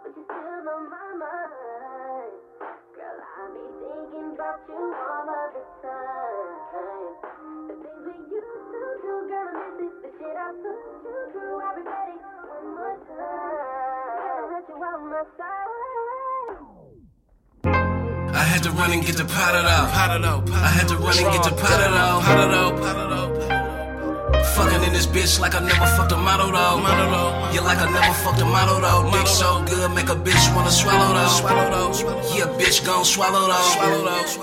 but you still on my mind. Girl, I be thinking about you all of the time. The things we used to do, girl, I miss it. The shit I put you through, I regret it one more time. Gotta let you out my side. I had to run and get the powder out. I had to run and get the powder out. Fucking in this bitch like I never fucked a model though. Yeah, like I never fucked a model though. Dick so good, make a bitch wanna swallow though. Yeah, bitch gon' swallow though.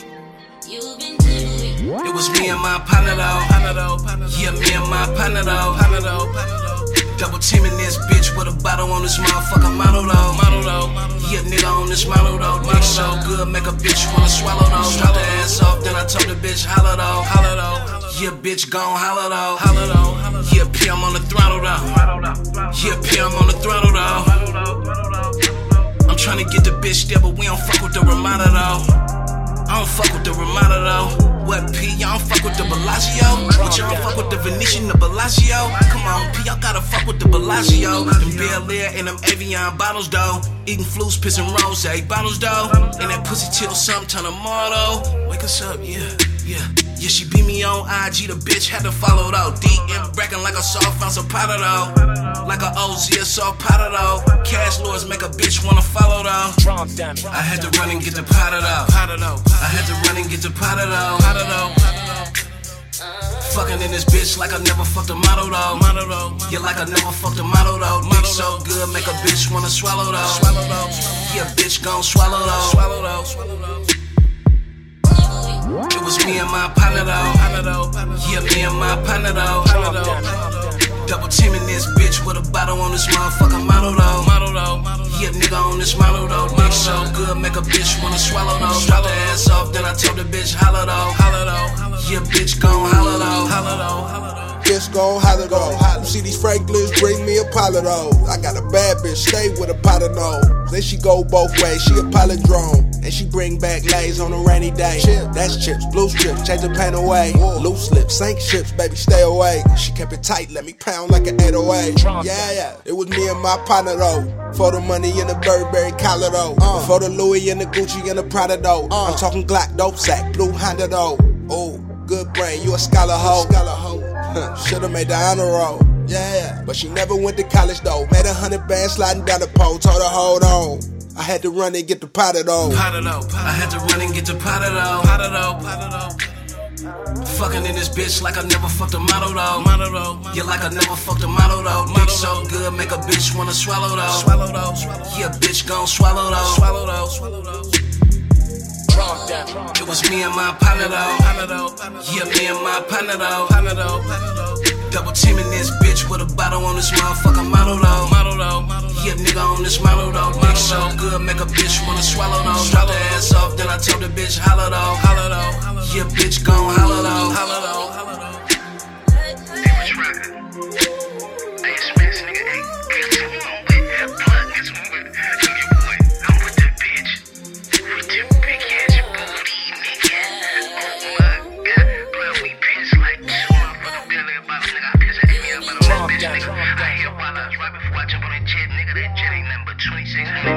It was me and my partner though. Yeah, me and my partner though. Double teaming this bitch with a bottle on this motherfucking model though. Yeah, nigga on this model though. Dick so good, make a bitch wanna swallow though. Drop the ass off, then I told the bitch holla though. Yeah, bitch gon' holla though. Yeah, P, I'm on the throttle though. Yeah, P, I'm on the throttle though. I'm tryna get the bitch there, but we don't fuck with the Ramada though. I don't fuck with the Ramada though. What, P? Y'all don't fuck with the Bellagio? But y'all don't fuck with the Venetian, the Bellagio? Come on, P, y'all gotta fuck with the Bellagio. Them Bel Air and them Avion bottles though. Eating flus, pissing rose bottles though. And that pussy till some turn to motto. Wake us up, yeah. Yeah, she beat me on IG, the bitch had to follow though. DM bragging like a soft found some powder though. Like a OZ, a soft powder though. Cash lords make a bitch wanna follow though. I had to run and get the powder though. I had to run and get the powder though. Fucking in this bitch like I never fucked a model though. Yeah, like I never fucked a model though. Dick so good, make a bitch wanna swallow though. Yeah, bitch gon' swallow though. It was me and my partner though. Yeah, me and my partner though. Double teaming this bitch with a bottle on this motherfucking model though. Yeah, nigga on this model though. Dick so good, make a bitch wanna swallow though. Drop the ass off, then I told the bitch holla though. Yeah, bitch gon' holla though. Bitch gon' holla though. See these Franklins bring me a pilot though. I got a bad bitch, stay with a pot of nose. Then she go both ways, she a palindrome. And she bring back lays on a rainy day. That's chips, blue strips, change the pain away. Loose lips, sink ships, baby stay away. She kept it tight, let me pound like an 808. Yeah, it was me and my partner though. For the money in the Burberry collar though. For the Louis and the Gucci and the Prada though. I'm talking Glock, dope sack, blue Honda though. Oh, good brain, you a scholar hoe. Should've made the honor roll. Yeah, but she never went to college though. Made 100 bands sliding down the pole, told her hold on. I had to run and get the powder though. I had to run and get the powder though. Fucking in this bitch like I never fucked a model though. Yeah, like I never fucked a model though. Dick so good, make a bitch wanna swallow though. Yeah, bitch gon' swallow though. It was me and my partner though. Yeah, me and my partner though. Double teaming this bitch with a bottle on this motherfucking model though. Yeah, nigga on this model though. Dick so good, make a bitch wanna swallow though. Drop the ass off, then I told the bitch holla though. Yeah, bitch gon' holla though. Right before I jump on that jet, nigga, that jet ain't nothing but 2600.